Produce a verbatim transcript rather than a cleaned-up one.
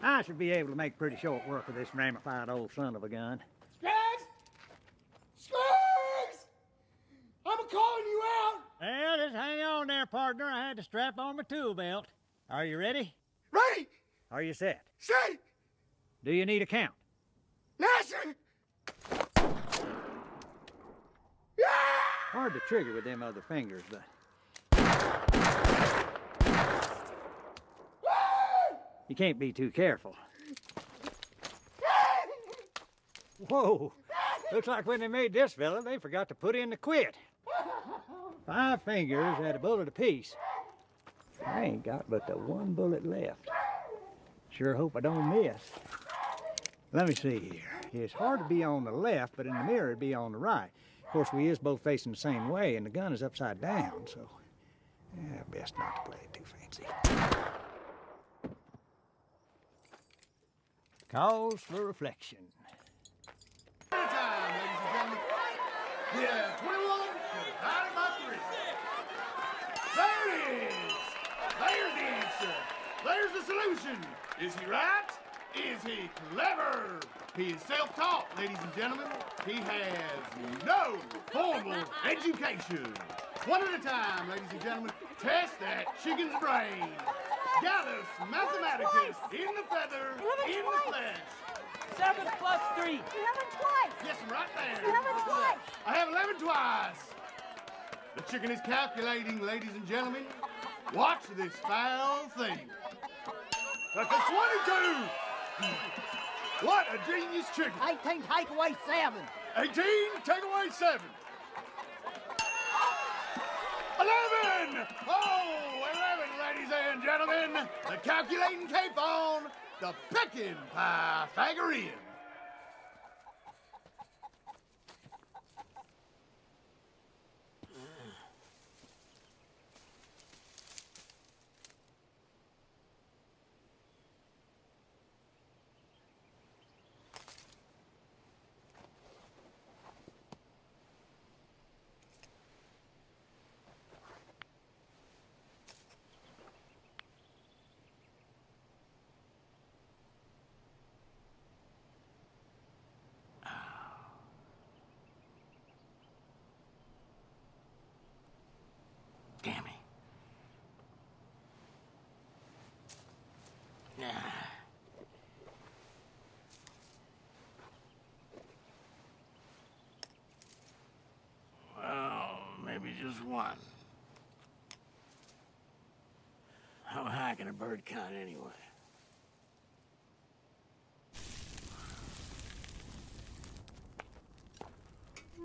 I should be able to make pretty short work of this ramified old son of a gun. Skaggs! Skaggs! I'm calling you out! Well, just hang on there, partner. I had to strap on my tool belt. Are you ready? Ready! Are you set? Set! Do you need a count? Nasser! Hard to trigger with them other fingers, but... You can't be too careful. Whoa! Looks like when they made this fella, they forgot to put in the quit. Five fingers had a bullet apiece. I ain't got but the one bullet left. Sure hope I don't miss. Let me see here. It's hard to be on the left, but in the mirror it'd be on the right. Of course, we is both facing the same way, and the gun is upside down, so... Yeah, best not to play it too fancy. Cause for reflection. Time, ladies and gentlemen. Yeah, twenty-one, divided by three. There it is. There's the answer. There's the solution. Is he right? Is he clever? He is self-taught, ladies and gentlemen. He has no formal education. One at a time, ladies and gentlemen. Test that chicken's brain. Gallus Mathematicus in the feather, in the flesh. Seven plus three. Eleven twice. Yes, I'm right there. Eleven twice. I have eleven twice. The chicken is calculating, ladies and gentlemen. Watch this foul thing. That's a twenty-two. What a genius chicken. Eighteen, take away seven. eighteen, take away seven. eleven! Oh, eleven, ladies and gentlemen. The calculating cape on, the pecking Pythagorean. Damn it. Nah. Well, maybe just one. How high can a bird count anyway?